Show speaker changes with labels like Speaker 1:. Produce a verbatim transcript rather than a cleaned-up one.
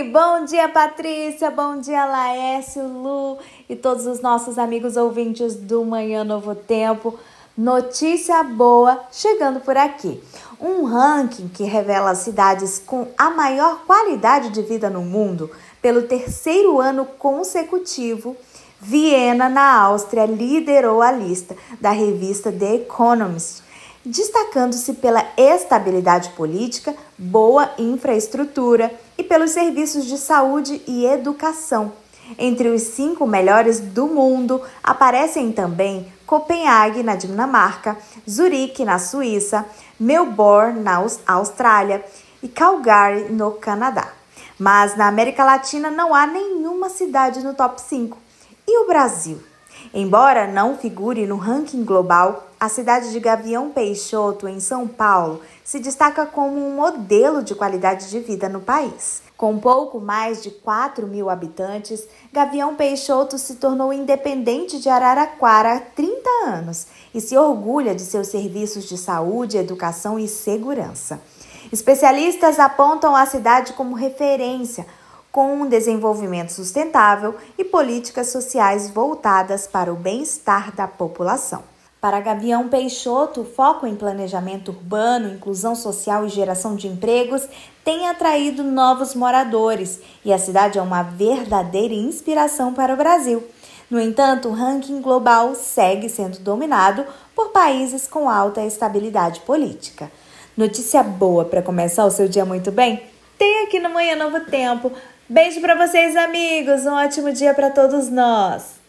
Speaker 1: Oi, bom dia Patrícia, bom dia Laércio, Lu e todos os nossos amigos ouvintes do Manhã Novo Tempo. Notícia boa chegando por aqui. Um ranking que revela as cidades com a maior qualidade de vida no mundo pelo terceiro ano consecutivo. Viena, na Áustria, liderou a lista da revista The Economist, destacando-se pela estabilidade política, boa infraestrutura e pelos serviços de saúde e educação. Entre os cinco melhores do mundo aparecem também Copenhague, na Dinamarca, Zurique, na Suíça, Melbourne, na Austrália e Calgary, no Canadá. Mas na América Latina não há nenhuma cidade no top cinco. E o Brasil? Embora não figure no ranking global, a cidade de Gavião Peixoto, em São Paulo, se destaca como um modelo de qualidade de vida no país. Com pouco mais de quatro mil habitantes, Gavião Peixoto se tornou independente de Araraquara há trinta anos e se orgulha de seus serviços de saúde, educação e segurança. Especialistas apontam a cidade como referência, com um desenvolvimento sustentável e políticas sociais voltadas para o bem-estar da população. Para Gavião Peixoto, o foco em planejamento urbano, inclusão social e geração de empregos tem atraído novos moradores e a cidade é uma verdadeira inspiração para o Brasil. No entanto, o ranking global segue sendo dominado por países com alta estabilidade política. Notícia boa para começar o seu dia muito bem? Tem aqui no Manhã Novo Tempo. Beijo para vocês, amigos. Um ótimo dia para todos nós.